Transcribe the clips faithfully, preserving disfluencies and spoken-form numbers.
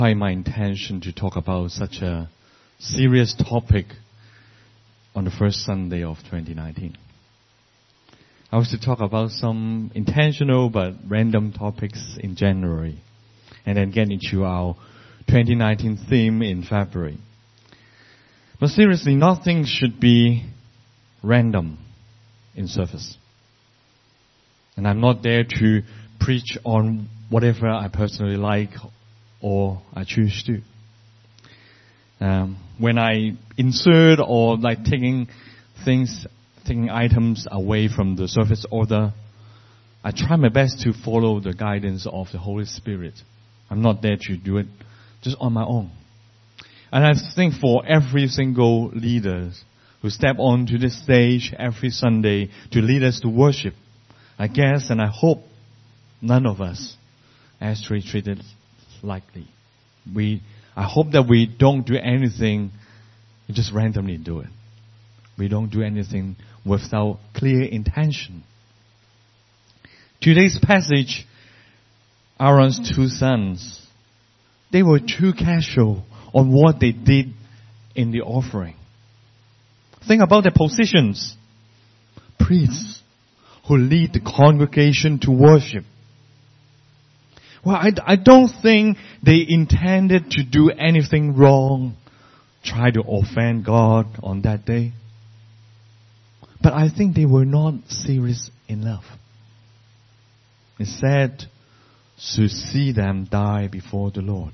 By my intention to talk about such a serious topic on the first Sunday of twenty nineteen. I was to talk about some intentional but random topics in January, and then get into our twenty nineteen theme in February. But seriously, nothing should be random in service. And I'm not there to preach on whatever I personally like or I choose to. Um, when I insert or like taking things, taking items away from the service order, I try my best to follow the guidance of the Holy Spirit. I'm not there to do it just on my own. And I think for every single leader who step onto this stage every Sunday to lead us to worship, I guess and I hope none of us actually treat it lightly. We, I hope that we don't do anything, we just randomly do it. We don't do anything without clear intention. Today's passage, Aaron's two sons, they were too casual on what they did in the offering. Think about their positions. Priests who lead the congregation to worship. Well, I, I don't think they intended to do anything wrong, try to offend God on that day. But I think they were not serious enough. Instead, to see them die before the Lord.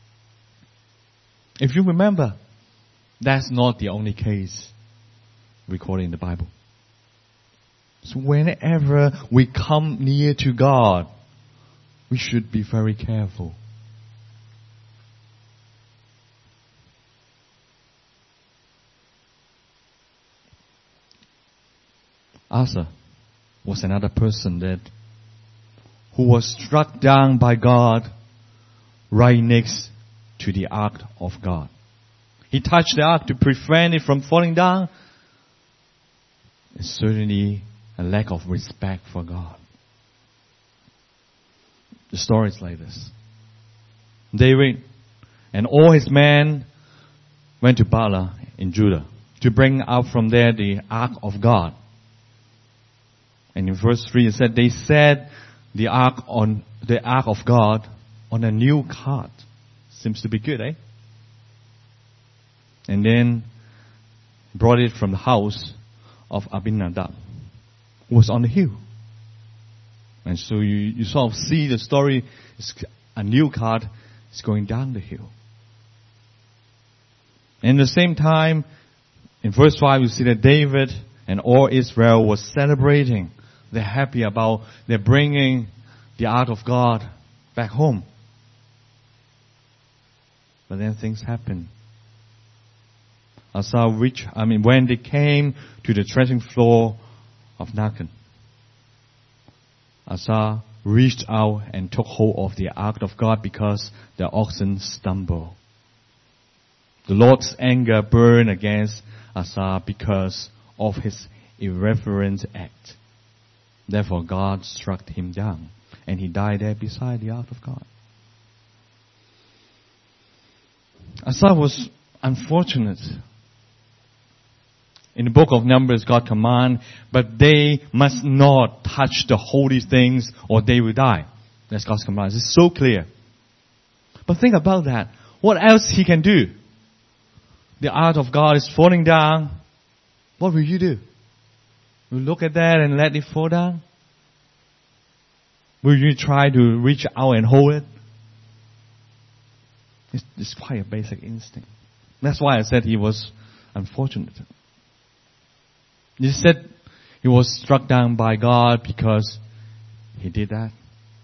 If you remember, that's not the only case recorded in the Bible. So whenever we come near to God, we should be very careful. Asa was another person that who was struck down by God right next to the ark of God. He touched the ark to prevent it from falling down. It's certainly a lack of respect for God. The story is like this. David and all his men went to Bala in Judah to bring out from there the ark of God. And in verse three it said, they set the ark on the ark of God on a new cart. Seems to be good, eh? And then brought it from the house of Abinadab, who was on the hill. And so you, you sort of see the story, it's a new cart is going down the hill. And at the same time, in verse five, you see that David and all Israel was celebrating. They're happy about, they're bringing the ark of God back home. But then things happen. Asa reached, I mean, when they came to the threshing floor of Nacon, Asa reached out and took hold of the ark of God because the oxen stumbled. The Lord's anger burned against Asa because of his irreverent act. Therefore God struck him down, and he died there beside the ark of God. Asa was unfortunate. In the book of Numbers, God command, but they must not touch the holy things or they will die. That's God's command. It's so clear. But think about that. What else he can do? The ark of God is falling down. What will you do? Will you look at that and let it fall down? Will you try to reach out and hold it? It's, it's quite a basic instinct. That's why I said he was unfortunate. He said he was struck down by God because he did that.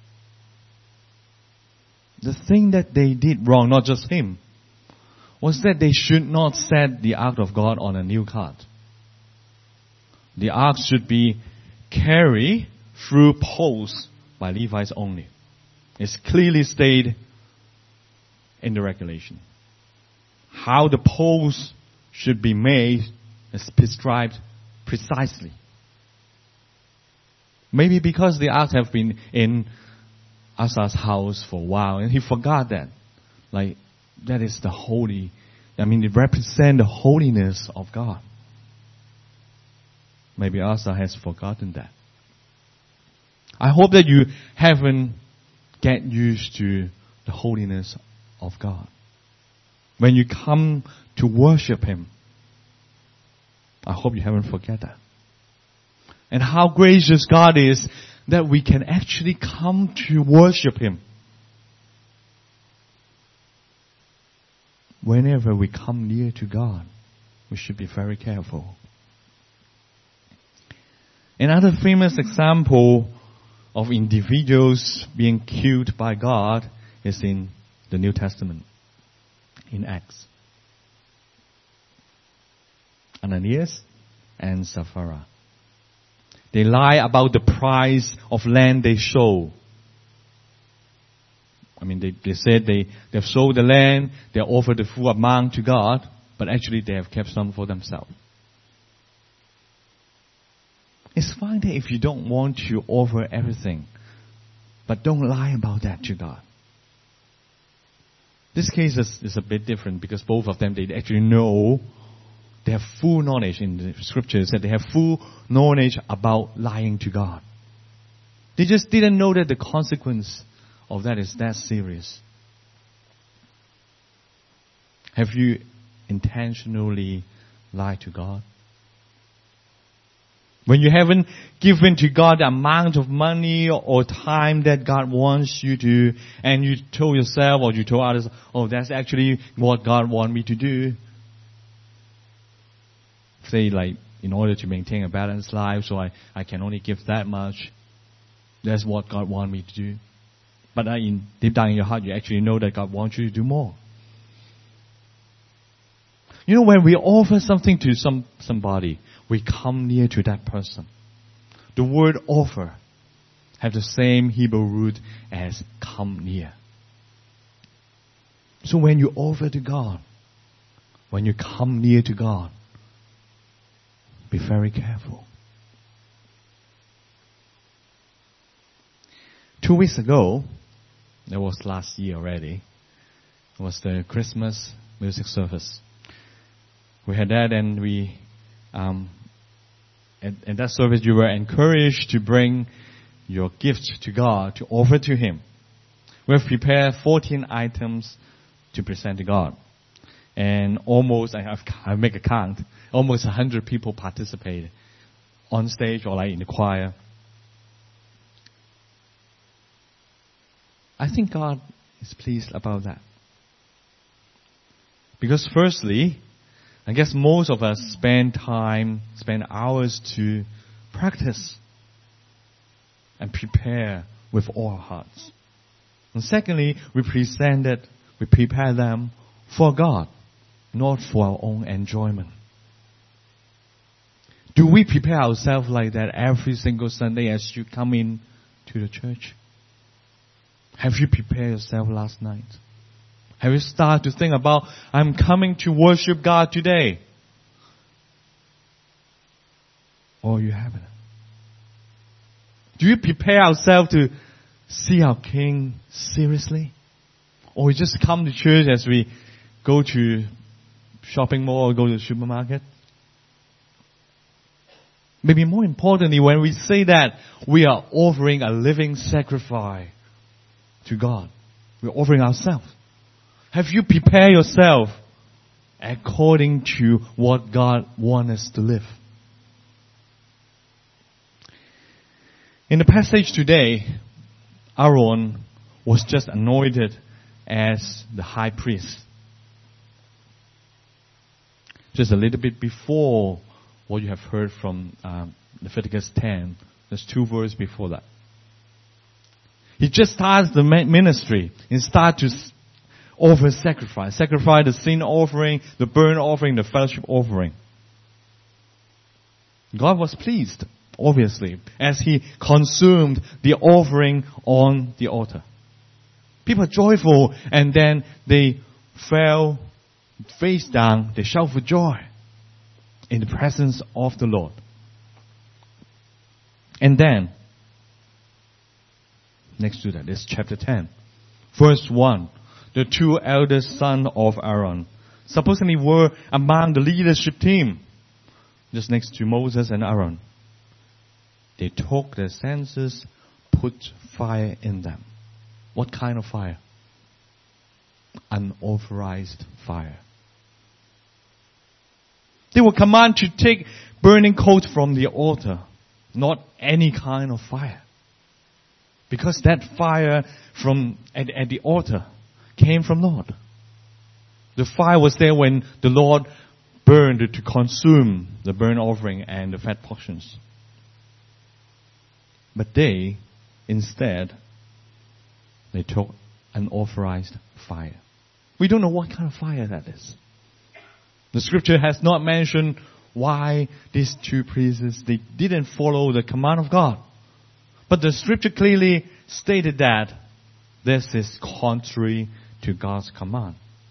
The thing that they did wrong, not just him, was that they should not set the ark of God on a new cart. The ark should be carried through poles by Levites only. It's clearly stated in the regulation. How the poles should be made is prescribed precisely. Maybe because the ark have been in Asa's house for a while and he forgot that. like, that is the holy, I mean, it represents the holiness of God. Maybe Asa has forgotten that. I hope that you haven't get used to the holiness of God. When you come to worship Him, I hope you haven't forget that. And how gracious God is that we can actually come to worship Him. Whenever we come near to God, we should be very careful. Another famous example of individuals being killed by God is in the New Testament, in Acts. Ananias and Sapphira. They lie about the price of land they sold. I mean, they, they said they, they've sold the land, they offered the full amount to God, but actually they have kept some for themselves. It's fine that if you don't want to offer everything, but don't lie about that to God. This case is, is a bit different because both of them, they actually know, they have full knowledge in the scriptures that they have full knowledge about lying to God. They just didn't know that the consequence of that is that serious. Have you intentionally lied to God? When you haven't given to God the amount of money or time that God wants you to, and you told yourself or you told others, oh, that's actually what God wants me to do. Say like, in order to maintain a balanced life, so I, I can only give that much. That's what God wants me to do. But in, deep down in your heart, you actually know that God wants you to do more. You know, when we offer something to some somebody, we come near to that person. The word offer have the same Hebrew root as come near. So when you offer to God, when you come near to God, be very careful. Two weeks ago, that was last year already, it was the Christmas music service. We had that, and we, um, at, at that service, you were encouraged to bring your gift to God, to offer to Him. We have prepared fourteen items to present to God. And almost, I have, I make a count, almost one hundred people participated on stage or like in the choir. I think God is pleased about that. Because firstly, I guess most of us spend time, spend hours to practice and prepare with all our hearts. And secondly, we present it, we prepare them for God, not for our own enjoyment. Do we prepare ourselves like that every single Sunday as you come in to the church? Have you prepared yourself last night? Have you started to think about, I'm coming to worship God today? Or you haven't? Do you prepare ourselves to see our King seriously? Or we just come to church as we go to shopping mall or go to the supermarket? Maybe more importantly, when we say that, we are offering a living sacrifice to God. We're offering ourselves. Have you prepared yourself according to what God wants us to live? In the passage today, Aaron was just anointed as the high priest. Just a little bit before what you have heard from um, Leviticus ten. There's two verses before that. He just starts the ministry and starts to offer sacrifice. Sacrifice the sin offering, the burnt offering, the fellowship offering. God was pleased, obviously, as He consumed the offering on the altar. People are joyful, and then they fell face down. They shout for joy in the presence of the Lord. And then, next to that is chapter ten. Verse one the two eldest sons of Aaron, supposedly were among the leadership team, just next to Moses and Aaron. They took their censers, put fire in them. What kind of fire? Unauthorized fire. They were commanded to take burning coals from the altar, not any kind of fire. Because that fire from at, at the altar came from Lord. The fire was there when the Lord burned to consume the burnt offering and the fat portions. But they, instead, they took unauthorized fire. We don't know what kind of fire that is. The scripture has not mentioned why these two priests, they didn't follow the command of God. But the scripture clearly stated that this is contrary to God's command.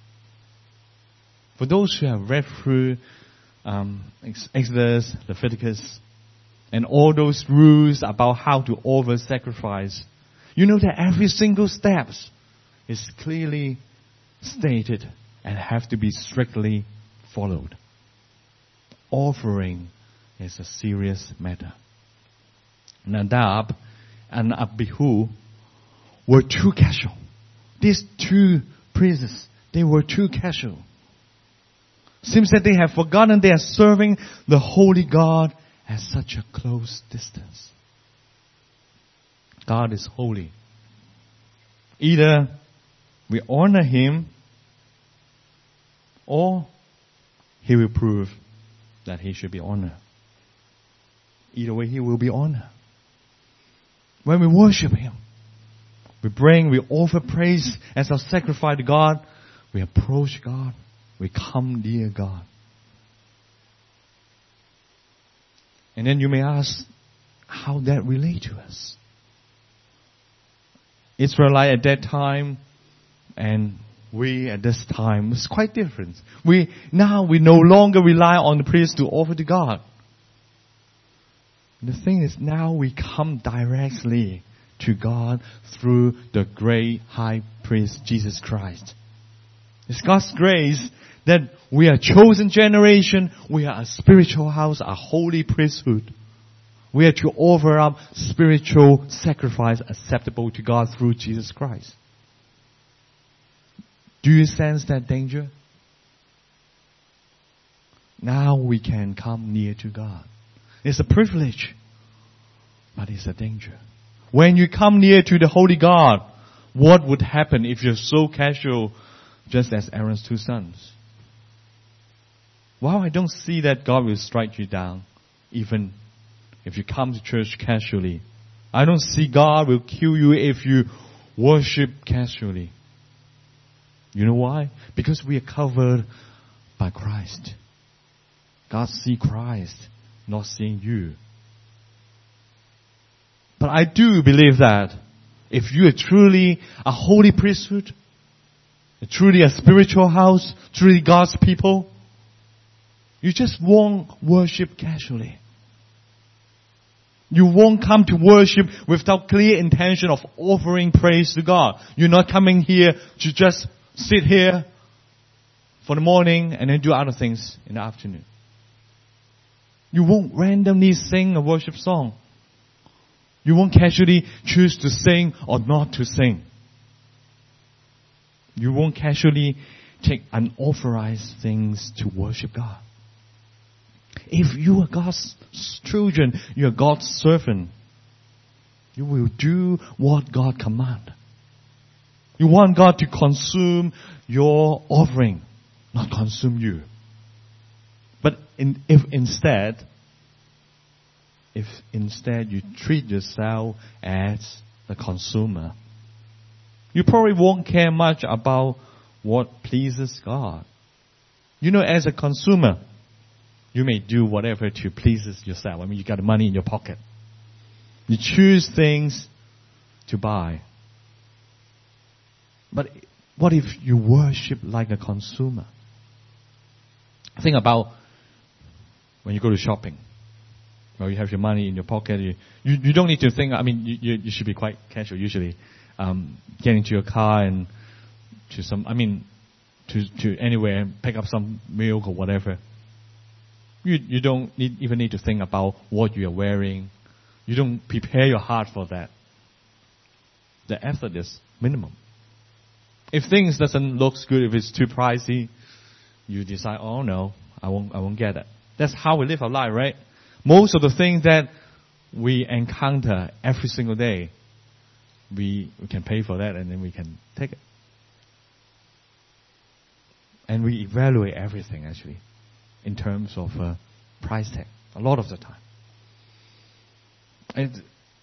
For those who have read through um, Exodus, Leviticus, and all those rules about how to offer sacrifice, you know that every single step is clearly stated and have to be strictly followed. Offering is a serious matter. Nadab and Abihu were too casual. These two priests, they were too casual. Seems that they have forgotten they are serving the holy God at such a close distance. God is holy. Either we honor Him, or He will prove that He should be honored. Either way, He will be honored. When we worship Him, we bring, we offer praise as our sacrifice to God, we approach God, we come near God. And then you may ask, how that relate to us? Israelite at that time and we at this time is quite different. We now we no longer rely on the priest to offer to God. The thing is, now we come directly to God through the great high priest Jesus Christ. It's God's grace that we are a chosen generation, we are a spiritual house, a holy priesthood. We are to offer up spiritual sacrifice acceptable to God through Jesus Christ. Do you sense that danger? Now we can come near to God. It's a privilege, but it's a danger. When you come near to the holy God, what would happen if you're so casual, just as Aaron's two sons? Well, I don't see that God will strike you down, even if you come to church casually. I don't see God will kill you if you worship casually. You know why? Because we are covered by Christ. God sees Christ, not seeing you. But I do believe that if you are truly a holy priesthood, truly a spiritual house, truly God's people, you just won't worship casually. You won't come to worship without clear intention of offering praise to God. You're not coming here to just sit here for the morning and then do other things in the afternoon. You won't randomly sing a worship song. You won't casually choose to sing or not to sing. You won't casually take unauthorized things to worship God. If you are God's children, you are God's servant, you will do what God commands. You want God to consume your offering, not consume you. But in, if instead, if instead you treat yourself as the consumer, you probably won't care much about what pleases God. You know, as a consumer, you may do whatever to please yourself. I mean, you got money in your pocket. You choose things to buy. But what if you worship like a consumer? Think about when you go to shopping. Well, you have your money in your pocket. You, you, you don't need to think. I mean, you, you, you should be quite casual usually. Um, get into your car and to some, I mean, to, to anywhere, pick up some milk or whatever. You, you don't need, even need to think about what you are wearing. You don't prepare your heart for that. The effort is minimum. If things doesn't look good, if it's too pricey, you decide, oh no, I won't, I won't get it. That's how we live our life, right? Most of the things that we encounter every single day, we, we can pay for that and then we can take it. And we evaluate everything actually in terms of uh, price tag a lot of the time. And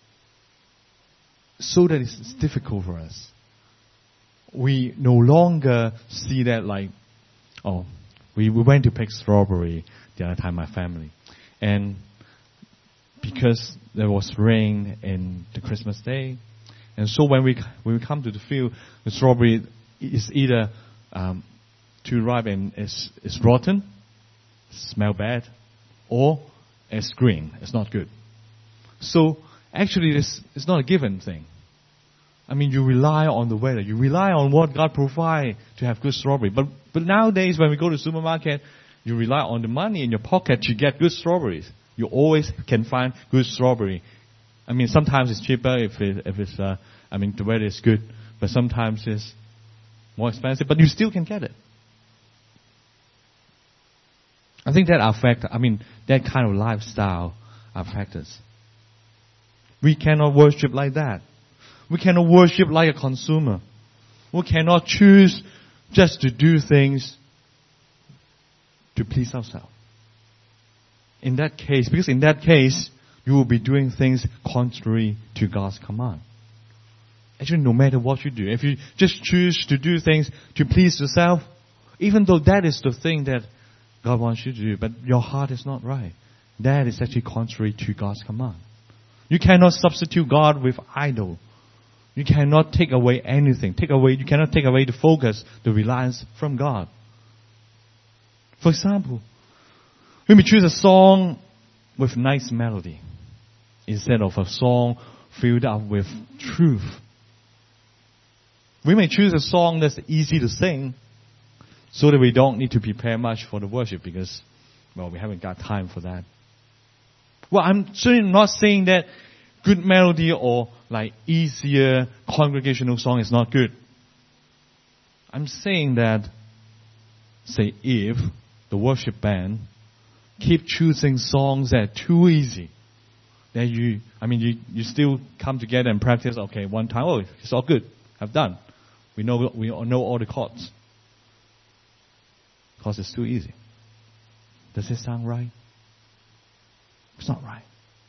so that it's difficult for us. We no longer see that like, oh, we, we went to pick strawberry the other time, my family. And because there was rain in the Christmas day, and so when we when we come to the field, the strawberry is either um, too ripe and it's, it's rotten, smell bad, or it's green, it's not good. So actually, this it's not a given thing. I mean, you rely on the weather, you rely on what God provides to have good strawberry. But but nowadays, when we go to the supermarket, you rely on the money in your pocket to get good strawberries. You always can find good strawberry. I mean, sometimes it's cheaper if it, if it's, uh, I mean, the weather is good, but sometimes it's more expensive, but you still can get it. I think that affect, I mean, that kind of lifestyle affects us. We cannot worship like that. We cannot worship like a consumer. We cannot choose just to do things to please ourselves. In that case, because in that case, you will be doing things contrary to God's command. Actually, no matter what you do, if you just choose to do things to please yourself, even though that is the thing that God wants you to do, but your heart is not right, that is actually contrary to God's command. You cannot substitute God with idol. You cannot take away anything. Take away, you cannot take away the focus, the reliance from God. For example, when we choose a song with nice melody instead of a song filled up with truth. We may choose a song that's easy to sing so that we don't need to prepare much for the worship because, well, we haven't got time for that. Well, I'm certainly not saying that good melody or like easier congregational song is not good. I'm saying that, say, if the worship band keep choosing songs that are too easy, then you, I mean, you, you still come together and practice, okay, one time, oh, it's all good, I've done. We know, we know all the chords. Because it's too easy. Does it sound right? It's not right.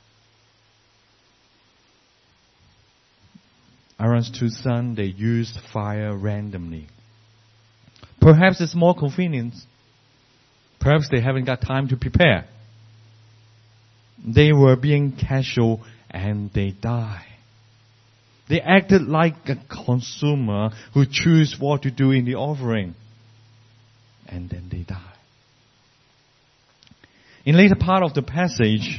Aaron's two sons, they used fire randomly. Perhaps it's more convenient. Perhaps they haven't got time to prepare. They were being casual and they died. They acted like a consumer who choose what to do in the offering. And then they die. In later part of the passage,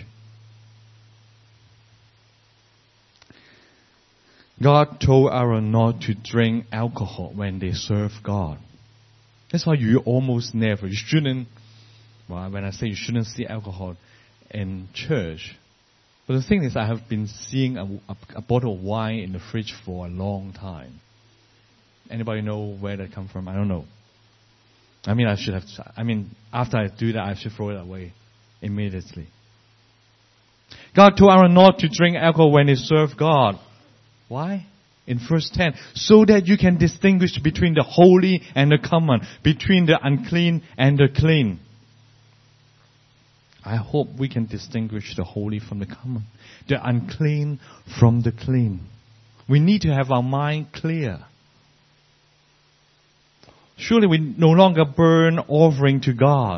God told Aaron not to drink alcohol when they serve God. That's why you almost never, you shouldn't, well, when I say you shouldn't see alcohol in church. But the thing is, I have been seeing a, a, a bottle of wine in the fridge for a long time. Anybody know where that come from? I don't know. I mean, I should have, I mean, after I do that, I should throw it away immediately. God told Aaron not to drink alcohol when they serve God. Why? In verse ten, so that you can distinguish between the holy and the common, between the unclean and the clean. I hope we can distinguish the holy from the common, the unclean from the clean. We need to have our mind clear. Surely we no longer burn offering to God.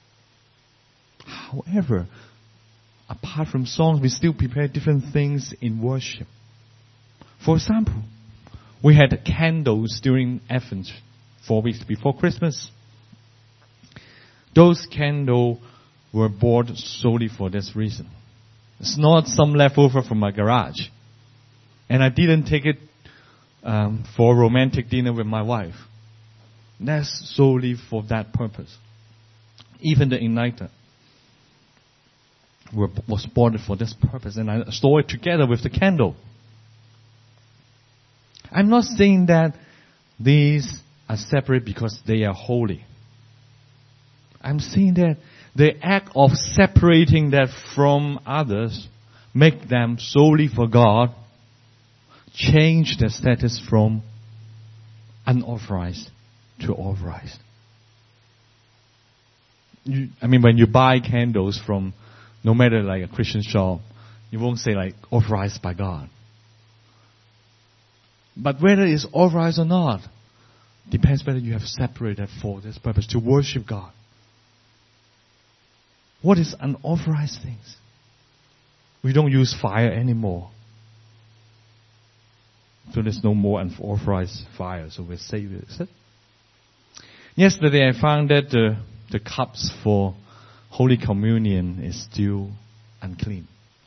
However, apart from songs, we still prepare different things in worship. For example, we had candles during Advent, four weeks before Christmas. Those candles were bought solely for this reason. It's not some leftover from my garage. And I didn't take it um, for a romantic dinner with my wife. That's solely for that purpose. Even the igniter were, was bought for this purpose, and I store it together with the candle. I'm not saying that these are separate because they are holy. I'm saying that the act of separating that from others, make them solely for God, change their status from unauthorized to authorized. You, I mean, when you buy candles from, no matter like a Christian shop, you won't say like authorized by God. But whether it's authorized or not, depends whether you have separated for this purpose, to worship God. What is unauthorized things? We don't use fire anymore. So there's no more unauthorized fire, so we're safe with it. Yesterday I found that the, the cups for Holy Communion is still unclean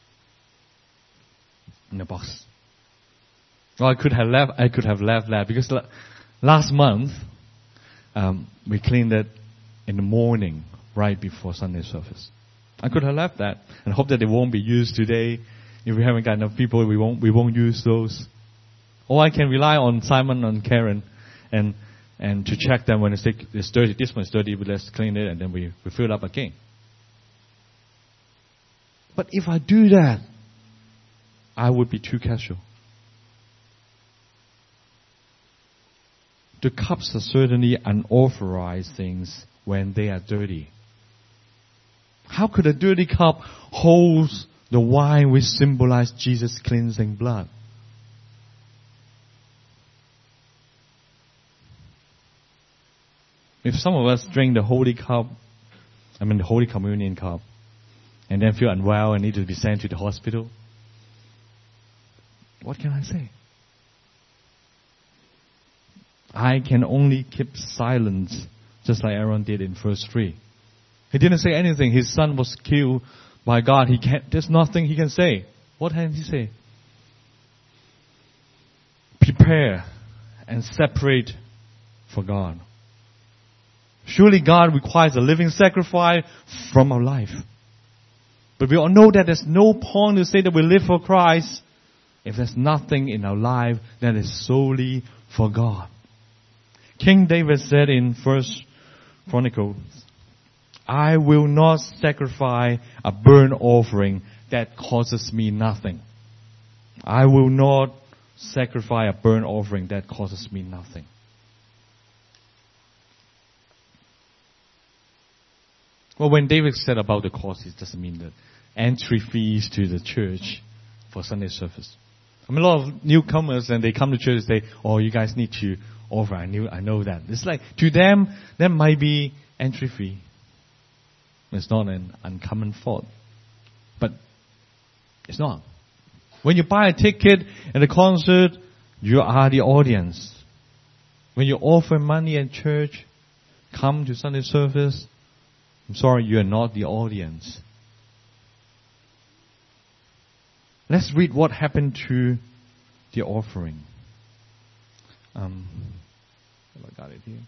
in the box. Well, I could have left. I could have left that because la- last month um, we cleaned it in the morning, right before Sunday service. I could have left that and hope that they won't be used today. If we haven't got enough people, we won't we won't use those. Or I can rely on Simon and Karen, and and to check them when it's, it's dirty. This one's dirty, but let's clean it, and then we we fill it up again. But if I do that, I would be too casual. The cups are certainly unauthorized things when they are dirty. How could a dirty cup hold the wine which symbolized Jesus' cleansing blood? If some of us drink the holy cup, I mean the Holy Communion cup, and then feel unwell and need to be sent to the hospital, what can I say? I can only keep silence, just like Aaron did in verse three. He didn't say anything. His son was killed by God. He can't, there's nothing he can say. What can he say? Prepare and separate for God. Surely God requires a living sacrifice from our life. But we all know that there's no point to say that we live for Christ if there's nothing in our life that is solely for God. King David said in First Chronicles, I will not sacrifice a burnt offering that causes me nothing. I will not sacrifice a burnt offering that causes me nothing. Well, when David said about the cost, it doesn't mean the entry fees to the church for Sunday service. I mean, a lot of newcomers, and they come to church and say, oh, you guys need to offer. I knew, I know that. It's like, to them, that might be entry fee. It's not an uncommon thought. But it's not. When you buy a ticket at a concert, you are the audience. When you offer money at church, come to Sunday service, I'm sorry, you are not the audience. Let's read what happened to the offering. Um, have I got it here?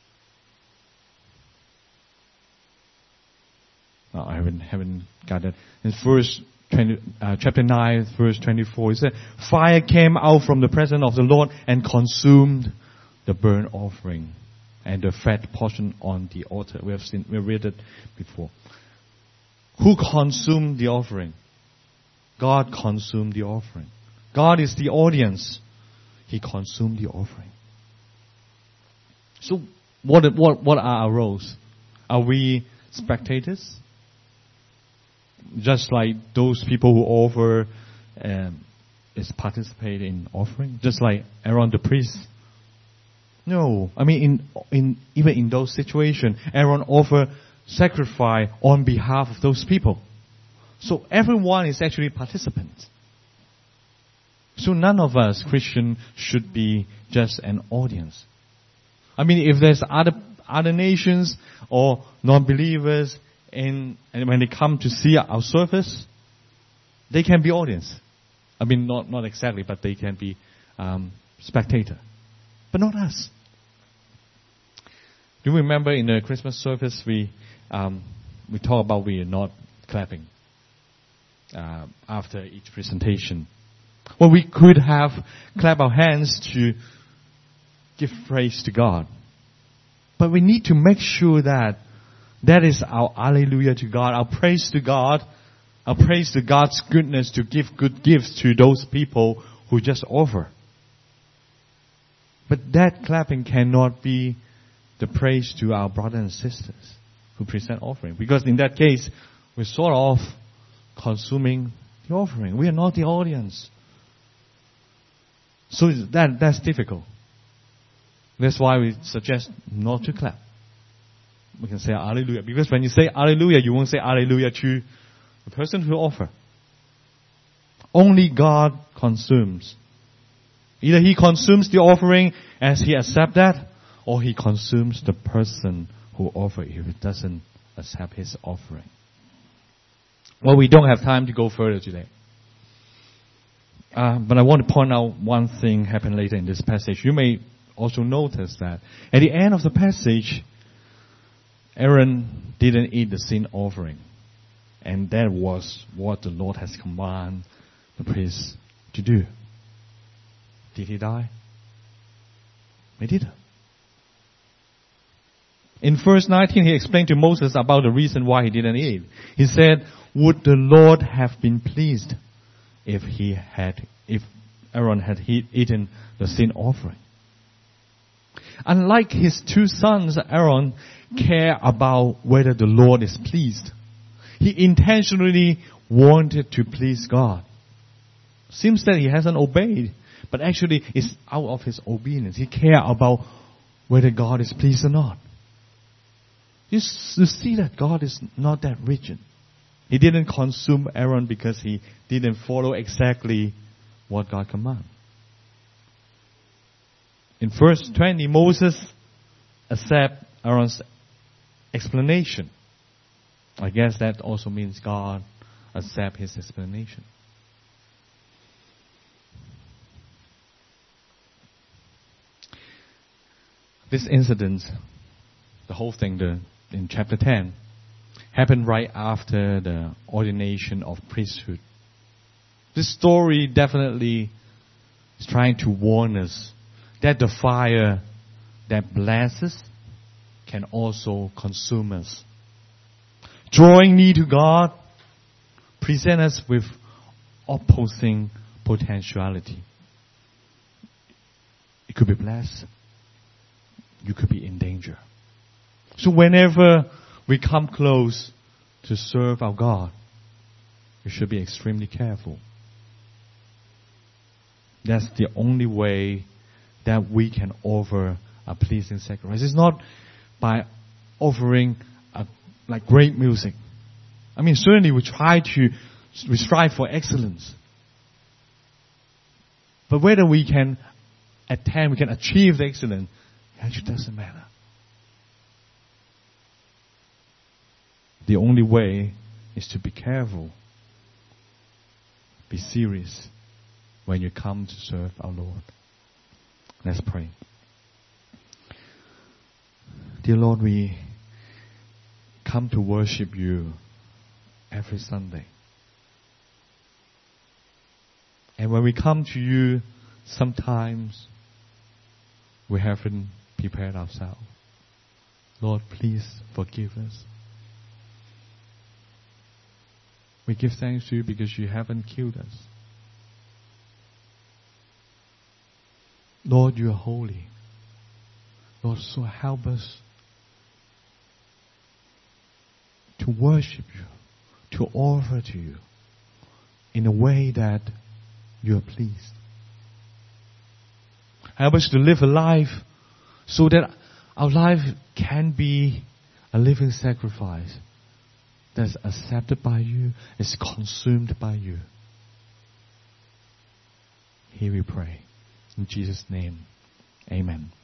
No, I haven't haven't got it. In verse twenty, uh, chapter nine, verse twenty-four, it says, "Fire came out from the presence of the Lord and consumed the burnt offering and the fat portion on the altar." We have seen, we read it before. Who consumed the offering? God consumed the offering. God is the audience. He consumed the offering. So, what what what are our roles? Are we spectators? Just like those people who offer, um, is participate in offering, just like Aaron the priest. No, I mean in in even in those situations, Aaron offered sacrifice on behalf of those people. So everyone is actually participants. So none of us Christians should be just an audience. I mean, if there's other other nations or non-believers, and, and when they come to see our service, they can be audience. I mean, not not exactly, but they can be um, spectator. But not us. Do you remember in the Christmas service we um, we talk about we are not clapping uh, after each presentation? Well, we could have clapped our hands to give praise to God. But we need to make sure that that is our hallelujah to God, our praise to God, our praise to God's goodness to give good gifts to those people who just offer. But that clapping cannot be the praise to our brothers and sisters who present offering. Because in that case, we're sort of consuming the offering. We are not the audience. So that that's difficult. That's why we suggest not to clap. We can say hallelujah. Because when you say hallelujah, you won't say hallelujah to the person who offers. Only God consumes. Either He consumes the offering as He accepts that, or He consumes the person who offers if He doesn't accept His offering. Well, we don't have time to go further today. Uh, but I want to point out one thing happened later in this passage. You may also notice that at the end of the passage, Aaron didn't eat the sin offering. And that was what the Lord has commanded the priest to do. Did he die? He did. In verse nineteen, he explained to Moses about the reason why he didn't eat. He said, would the Lord have been pleased if he had, if Aaron had he, eaten the sin offering? Unlike his two sons, Aaron cared about whether the Lord is pleased. He intentionally wanted to please God. Seems that he hasn't obeyed, but actually it's out of his obedience. He cared about whether God is pleased or not. You, you see that God is not that rigid. He didn't consume Aaron because he didn't follow exactly what God commanded. In verse twenty, Moses accepted Aaron's explanation. I guess that also means God accept his explanation. This incident, the whole thing the, in chapter ten, happened right after the ordination of priesthood. This story definitely is trying to warn us that the fire that blesses can also consume us. Drawing near to God present us with opposing potentiality. It could be blessed. You could be in danger. So whenever we come close to serve our God, we should be extremely careful. That's the only way that we can offer a pleasing sacrifice. It's not by offering a, like great music. I mean, certainly we try to, we strive for excellence. But whether we can attain, we can achieve the excellence, actually doesn't matter. The only way is to be careful. Be serious when you come to serve our Lord. Let's pray. Dear Lord, we come to worship you every Sunday. And when we come to you, sometimes we haven't prepared ourselves. Lord, please forgive us. We give thanks to you because you haven't killed us. Lord, you are holy. Lord, so help us to worship you, to offer to you in a way that you are pleased. Help us to live a life so that our life can be a living sacrifice that's accepted by you, is consumed by you. Here we pray. In Jesus' name, amen.